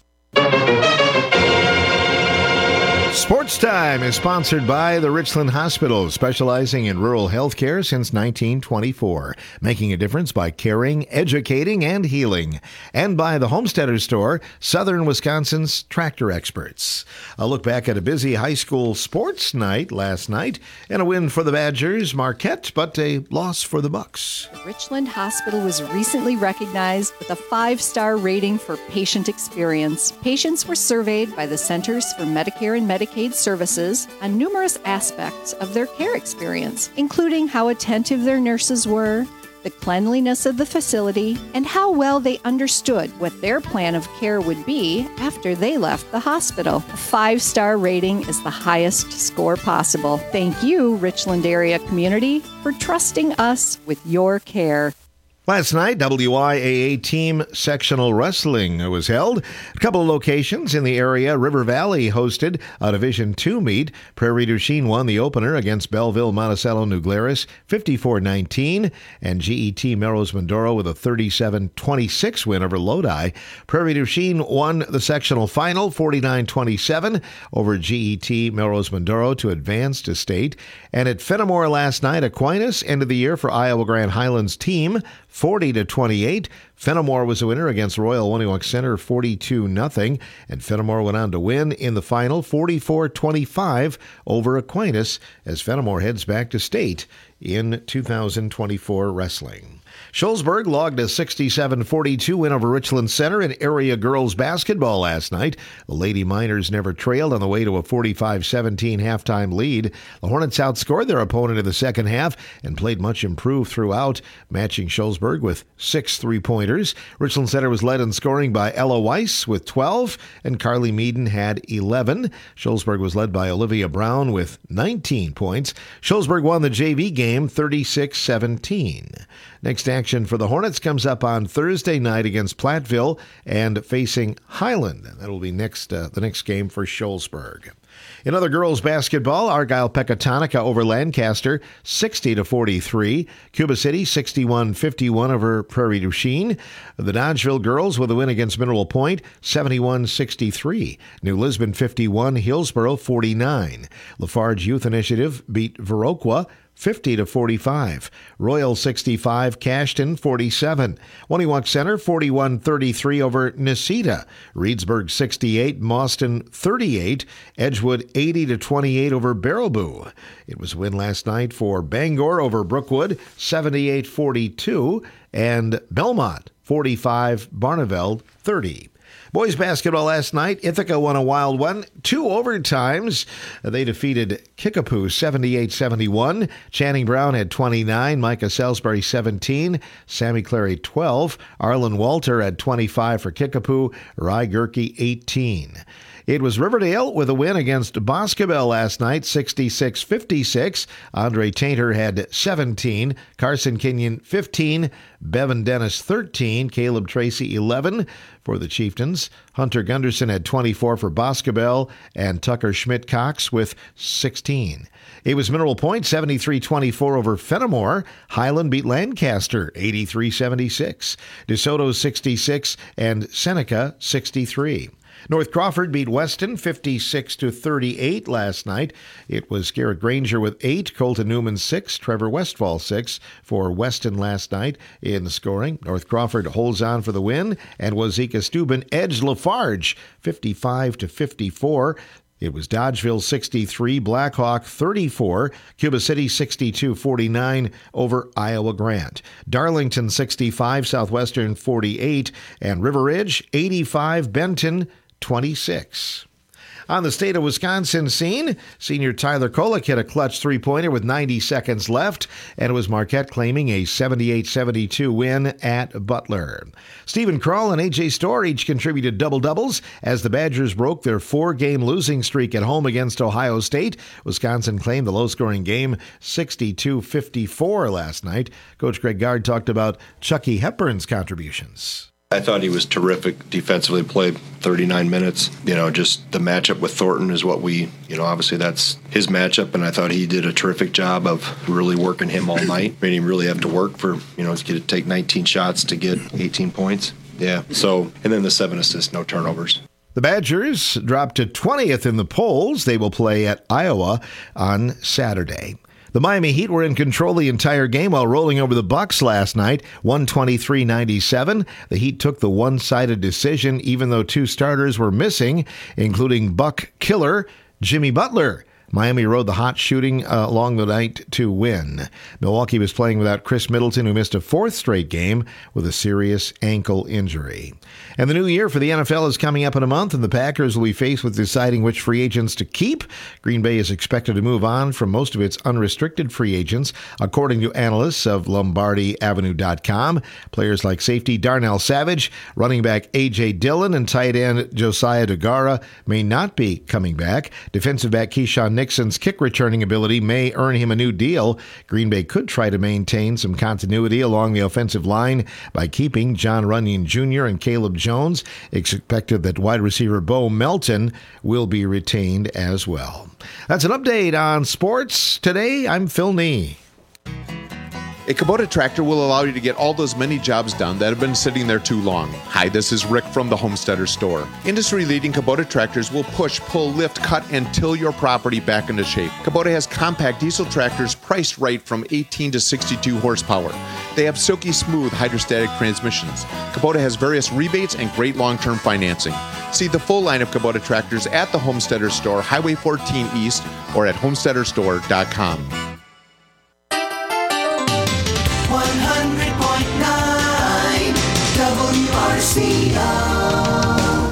Sports Time is sponsored by the Richland Hospital, specializing in rural health care since nineteen twenty-four, making a difference by caring, educating, and healing. And by the Homesteader Store, Southern Wisconsin's tractor experts. A look back at a busy high school sports night last night, and a win for the Badgers, Marquette, but a loss for the Bucks. The Richland Hospital was recently recognized with a five-star rating for patient experience. Patients were surveyed by the Centers for Medicare and Medicaid Services on numerous aspects of their care experience, including how attentive their nurses were, the cleanliness of the facility, and how well they understood what their plan of care would be after they left the hospital. A five-star rating is the highest score possible. Thank you, Richland area community, for trusting us with your care. Last night, W I A A team sectional wrestling was held. A couple of locations in the area. River Valley hosted a Division two meet. Prairie du Chien won the opener against Belleville Monticello New Glarus fifty-four nineteen, and G E T Melrose Mindoro with a thirty-seven twenty-six win over Lodi. Prairie du Chien won the sectional final forty-nine twenty-seven over G E T Melrose Mindoro to advance to state. And at Fenimore last night, Aquinas ended the year for Iowa Grand Highlands team forty to twenty-eight. Fenimore was the winner against Royal Woniwak Center forty-two nothing, and Fenimore went on to win in the final forty-four twenty-five over Aquinas as Fenimore heads back to state in two thousand twenty-four wrestling. Shullsburg logged a sixty-seven forty-two win over Richland Center in area girls basketball last night. The Lady Miners never trailed on the way to a forty-five seventeen halftime lead. The Hornets outscored their opponent in the second half and played much improved throughout, matching Shullsburg with six three-pointers. Richland Center was led in scoring by Ella Weiss with twelve, and Carly Meaden had eleven. Shullsburg was led by Olivia Brown with nineteen points. Shullsburg won the J V game thirty-six seventeen. Next action for the Hornets comes up on Thursday night against Platteville and facing Highland. That'll be next uh, the next game for Shullsburg. In other girls basketball, Argyle Pecatonica over Lancaster, sixty to forty-three. Cuba City, sixty-one fifty-one over Prairie du Chien. The Dodgeville girls with a win against Mineral Point, seventy-one sixty-three. New Lisbon, fifty-one. Hillsboro, forty-nine. Lafarge Youth Initiative beat Viroqua, fifty to forty-five. Royal sixty-five, Cashton forty-seven. Woniwak Center forty-one thirty-three over Nisita. Reedsburg sixty-eight, Mauston thirty-eight. Edgewood eighty to twenty-eight over Baraboo. It was a win last night for Bangor over Brookwood, seventy-eight forty-two, and Belmont forty-five, Barneveld thirty. Boys basketball last night, Ithaca won a wild one. Two overtimes. They defeated Kickapoo seventy-eight seventy-one. Channing Brown had twenty-nine. Micah Salisbury seventeen. Sammy Clary twelve. Arlen Walter had twenty-five for Kickapoo. Rye Gerke eighteen. It was Riverdale with a win against Boscobel last night, sixty-six fifty-six. Andre Tainter had seventeen. Carson Kenyon fifteen. Bevan Dennis thirteen. Caleb Tracy eleven for the Chieftains. Hunter Gunderson had twenty-four for Boscobel, and Tucker Schmidt-Cox with sixteen. It was Mineral Point, seventy-three twenty-four over Fenimore. Highland beat Lancaster, eighty-three seventy-six. DeSoto sixty-six and Seneca sixty-three. North Crawford beat Weston fifty-six to thirty-eight last night. It was Garrett Granger with eight, Colton Newman six, Trevor Westfall six for Weston last night in the scoring. North Crawford holds on for the win, and Wazeeka Steuben edged Lafarge fifty-five to fifty-four. It was Dodgeville sixty-three, Blackhawk thirty-four, Cuba City sixty-two forty-nine over Iowa Grant. Darlington sixty-five, Southwestern forty-eight, and River Ridge eighty-five, Benton twenty-six. On the state of Wisconsin scene, senior Tyler Kolek hit a clutch three-pointer with ninety seconds left, and it was Marquette claiming a seventy-eight seventy-two win at Butler. Stephen Kroll and A J Storr each contributed double-doubles as the Badgers broke their four-game losing streak at home against Ohio State. Wisconsin claimed the low-scoring game sixty-two fifty-four last night. Coach Greg Gard talked about Chucky Hepburn's contributions. I thought he was terrific defensively, played thirty-nine minutes. You know, just the matchup with Thornton is what we, you know, obviously that's his matchup, and I thought he did a terrific job of really working him all night. Made him really have to work for, you know, to take nineteen shots to get eighteen points. Yeah, so, and then the seven assists, no turnovers. The Badgers dropped to twentieth in the polls. They will play at Iowa on Saturday. The Miami Heat were in control the entire game while rolling over the Bucks last night, one twenty-three ninety-seven. The Heat took the one-sided decision even though two starters were missing, including Buck killer Jimmy Butler. Miami rode the hot shooting uh, along the night to win. Milwaukee was playing without Chris Middleton, who missed a fourth straight game with a serious ankle injury. And the new year for the N F L is coming up in a month, and the Packers will be faced with deciding which free agents to keep. Green Bay is expected to move on from most of its unrestricted free agents, according to analysts of Lombardi Avenue dot com. Players like safety Darnell Savage, running back A J Dillon, and tight end Josiah DeGuara may not be coming back. Defensive back Keyshawn Nixon's kick returning ability may earn him a new deal. Green Bay could try to maintain some continuity along the offensive line by keeping John Runyon Junior and Caleb Jones. It's expected that wide receiver Bo Melton will be retained as well. That's an update on sports. Today, I'm Phil Nee. A Kubota tractor will allow you to get all those many jobs done that have been sitting there too long. Hi, this is Rick from the Homesteader Store. Industry-leading Kubota tractors will push, pull, lift, cut, and till your property back into shape. Kubota has compact diesel tractors priced right from eighteen to sixty-two horsepower. They have silky smooth hydrostatic transmissions. Kubota has various rebates and great long-term financing. See the full line of Kubota tractors at the Homesteader Store, Highway fourteen East, or at homesteader store dot com. one hundred point nine W R C O.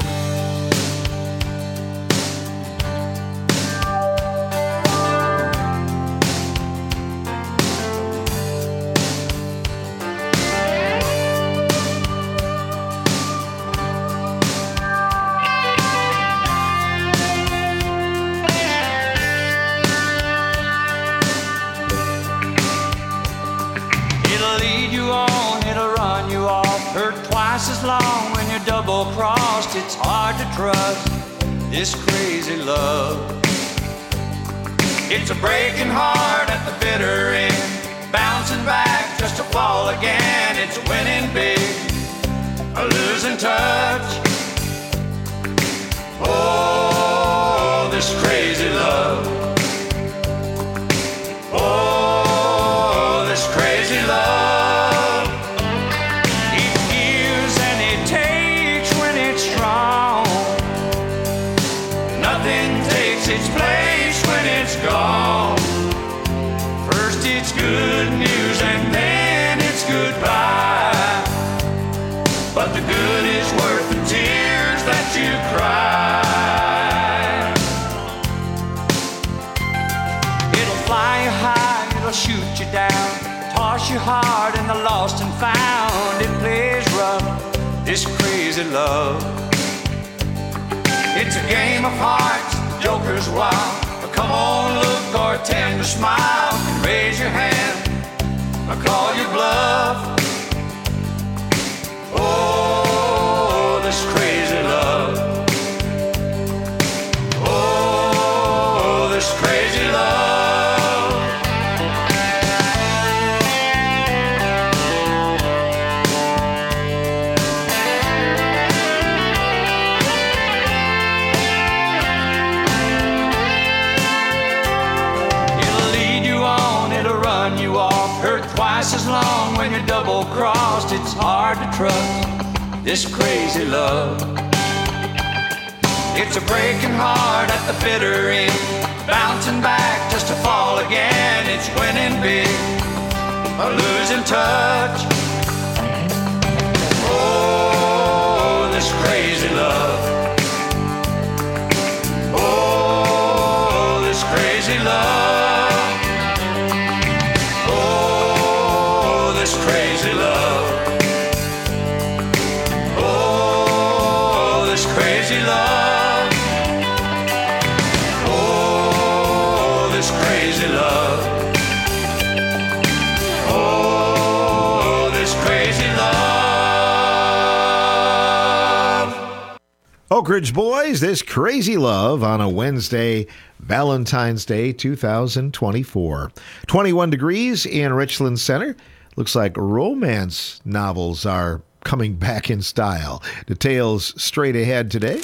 As long when you're double crossed, it's hard to trust this crazy love. It's a breaking heart at the bitter end, bouncing back just to fall again. It's winning big, a losing touch. Oh, this crazy love. Oh, this crazy love. Its place when it's gone. First it's good news and then it's goodbye. But the good is worth the tears that you cry. It'll fly you high, it'll shoot you down, toss you hard in the lost and found. It plays rough, this crazy love. It's a game of hearts, joker's wild. But come on, look or tender smile and raise your hand. I call your bluff. Oh, this crazy love. Oh, this crazy love. Twice as long when you're double crossed. It's hard to trust this crazy love. It's a breaking heart at the bitter end, bouncing back just to fall again. It's winning big, a losing touch. Oh, this crazy love. Oh, this crazy love. Oh, this crazy love. Oh, this crazy love. Oh, this crazy love. Oak Ridge Boys, This Crazy Love on a Wednesday, Valentine's Day two thousand twenty-four. twenty-one degrees in Richland Center. Looks like romance novels are coming back in style. Details straight ahead today.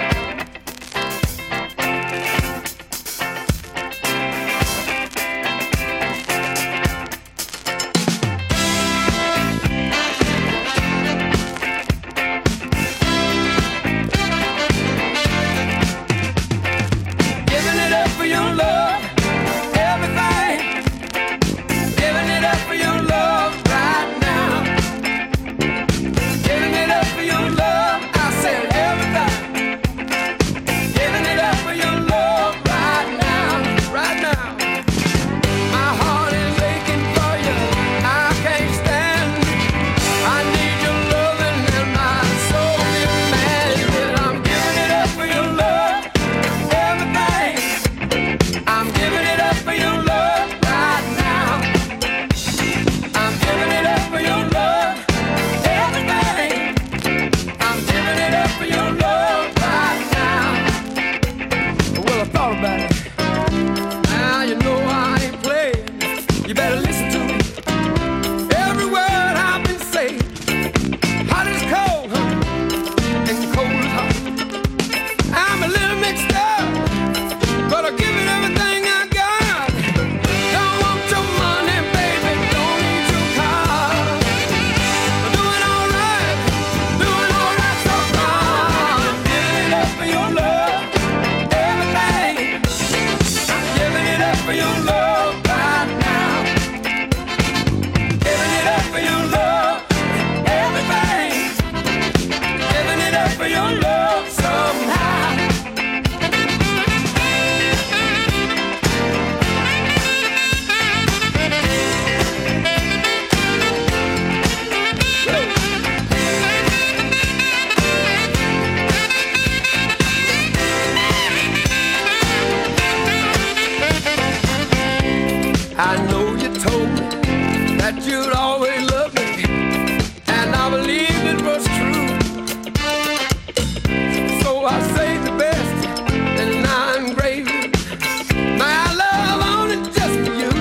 Giving it up for your love, everything. Giving it up for your love right now. Giving it up for your love, I said everything. Giving it up for your love right now, right now. My heart is aching for you, I can't stand. I need your loving and my soul is mad. I'm giving it up for your love, everything. I'm giving it up for your love right now. I'm giving it up for your love, everything. I'm giving it up for your love right now. Well, I thought about it. Now you know I ain't playing. You better listen to me. Every word I've been saying. Hot as cold, huh? And cold as hot. I'm a little mixed up, but I'll give it everything I got. Don't want your money, baby, don't need your car. I'm doing alright, doing alright so far. I'm giving it up for your love, everything. I'm giving it up for your love right now. Giving it up for your love, everything. Giving it up for your love somehow. I know you told me that you'd always love me, and I believed it was true. So I saved the best and I engraved my love on it just for you.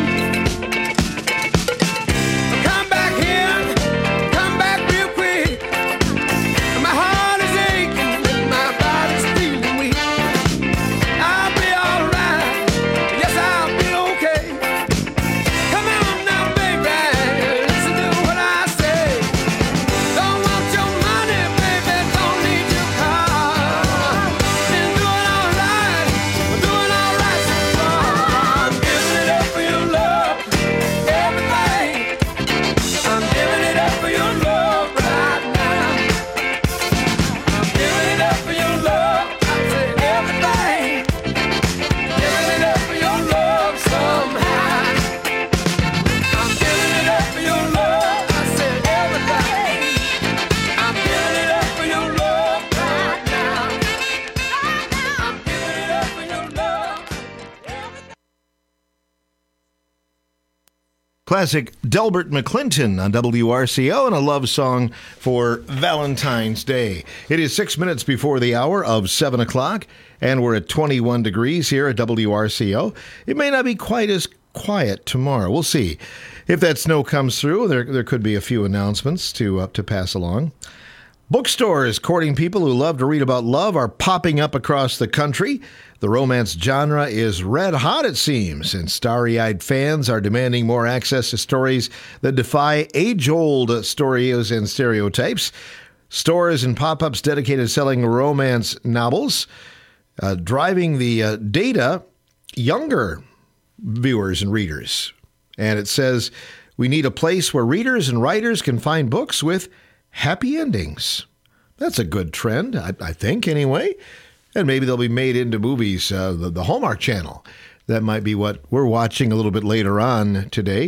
Come back here, come back real quick. My heart is aching and my body's feeling weak. I'll be alright, yes I'll be okay. Come on now, baby, listen to what I say. Don't want your money, baby, don't need your car. Been doing alright, doing alright so far. I'm giving it up for your love, everything. I'm giving it up for your love right now. I'm giving it up for your love, I say everything. Giving it up for your love somehow. I'm giving it up for your love, I said everything. I'm giving it up for your love right now. I'm giving it up for your love. Classic Delbert McClinton on W R C O and a love song for Valentine's Day. It is six minutes before the hour of seven o'clock, and we're at twenty-one degrees here at W R C O. It may not be quite as quiet tomorrow. We'll see. If that snow comes through, there there could be a few announcements to uh, to pass along. Bookstores courting people who love to read about love are popping up across the country. The romance genre is red hot, it seems, and starry-eyed fans are demanding more access to stories that defy age-old stories and stereotypes. Stores and pop-ups dedicated to selling romance novels, uh, driving the uh, data younger viewers and readers. And it says, we need a place where readers and writers can find books with happy endings. That's a good trend, I, I think, anyway. And maybe they'll be made into movies, uh, the, the Hallmark Channel. That might be what we're watching a little bit later on today.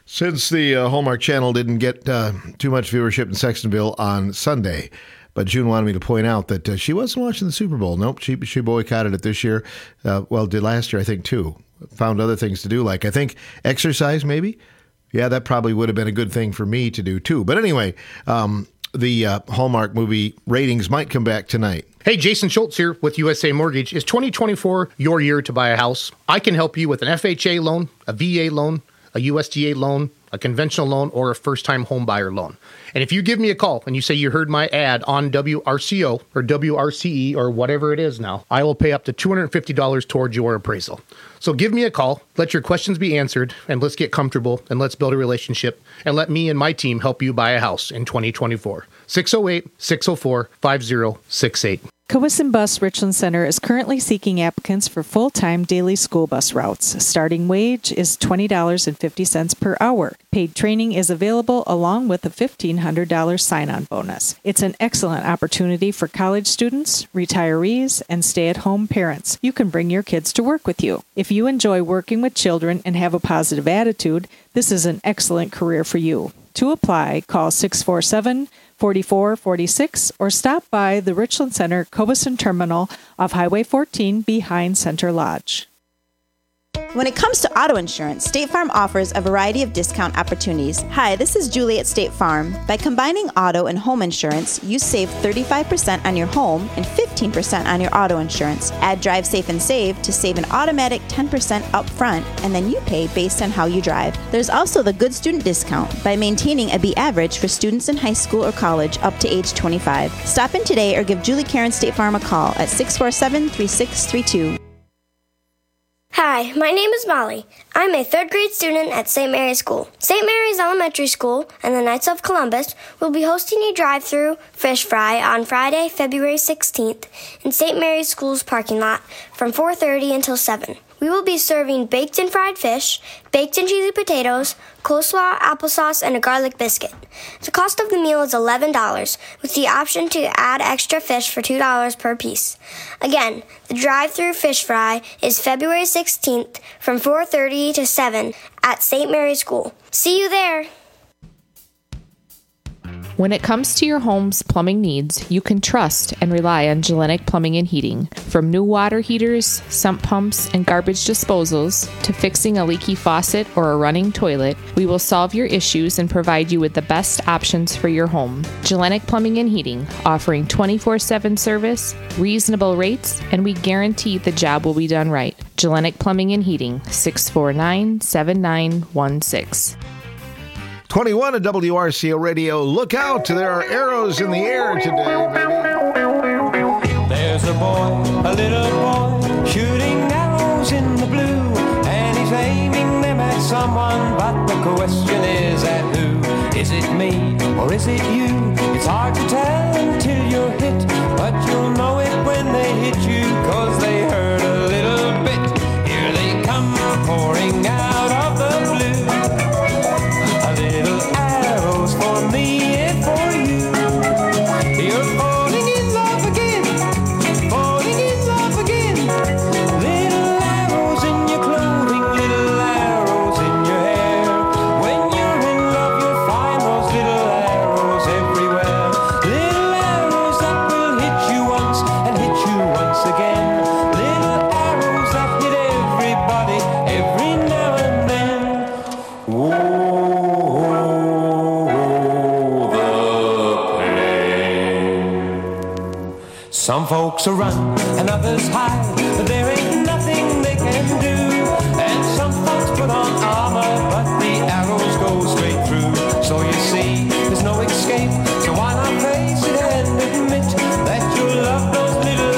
Since the uh, Hallmark Channel didn't get uh, too much viewership in Sextonville on Sunday, but June wanted me to point out that uh, she wasn't watching the Super Bowl. Nope, she she boycotted it this year. Uh, well, did last year, I think, too. Found other things to do, like, I think, exercise, maybe? Yeah, that probably would have been a good thing for me to do, too. But anyway, um, the uh, Hallmark movie ratings might come back tonight. Hey, Jason Schultz here with U S A Mortgage. Is twenty twenty-four your year to buy a house? I can help you with an F H A loan, a V A loan, a U S D A loan, a conventional loan, or a first-time home buyer loan. And if you give me a call and you say you heard my ad on W R C O or W R C E or whatever it is now, I will pay up to two hundred fifty dollars towards your appraisal. So give me a call, let your questions be answered, and let's get comfortable, and let's build a relationship, and let me and my team help you buy a house in twenty twenty-four. six oh eight, six oh four, five oh six eight. Cowesson Bus Richland Center is currently seeking applicants for full-time daily school bus routes. Starting wage is twenty dollars and fifty cents per hour. Paid training is available along with a fifteen hundred dollars sign-on bonus. It's an excellent opportunity for college students, retirees, and stay-at-home parents. You can bring your kids to work with you. If you enjoy working with children and have a positive attitude, this is an excellent career for you. To apply, call six four seven, four four four six or stop by the Richland Center Cowesson Terminal off Highway fourteen behind Center Lodge. When it comes to auto insurance, State Farm offers a variety of discount opportunities. Hi, this is Julie at State Farm. By combining auto and home insurance, you save thirty-five percent on your home and fifteen percent on your auto insurance. Add Drive Safe and Save to save an automatic ten percent up front, and then you pay based on how you drive. There's also the Good Student Discount by maintaining a B average for students in high school or college up to age twenty-five. Stop in today or give Julie Karen State Farm a call at six four seven, three six three two. Hi, my name is Molly. I'm a third grade student at Saint Mary's School. Saint Mary's Elementary School and the Knights of Columbus will be hosting a drive-through fish fry on Friday, February sixteenth in Saint Mary's School's parking lot from four thirty until seven. We will be serving baked and fried fish, baked and cheesy potatoes, coleslaw, applesauce, and a garlic biscuit. The cost of the meal is eleven dollars, with the option to add extra fish for two dollars per piece. Again, the drive-through fish fry is February sixteenth from four thirty to seven at Saint Mary's School. See you there! When it comes to your home's plumbing needs, you can trust and rely on Gellenic Plumbing and Heating. From new water heaters, sump pumps, and garbage disposals, to fixing a leaky faucet or a running toilet, we will solve your issues and provide you with the best options for your home. Gellenic Plumbing and Heating, offering twenty-four seven service, reasonable rates, and we guarantee the job will be done right. Gellenic Plumbing and Heating, six four nine, seven nine one six. twenty-one at W R C O Radio. Look out, there are arrows in the air today, baby. There's a boy, a little boy, shooting arrows in the blue, and he's aiming them at someone, but the question is at who? Is it me, or is it you? It's hard to tell until you're hit, but you'll know it when they hit you, cause they hurt a little bit. Here they come, pouring out of the blue. Little arrows for me and for you. You're falling in love again, falling in love again. Little arrows in your clothing, little arrows in your hair. When you're in love, you'll find those little arrows everywhere. Little arrows that will hit you once and hit you once again. Little arrows that hit everybody every now and then. Whoa. Some folks are run and others hide, but there ain't nothing they can do. And some folks put on armor, but the arrows go straight through. So you see, there's no escape, so why not face it and admit that you love those little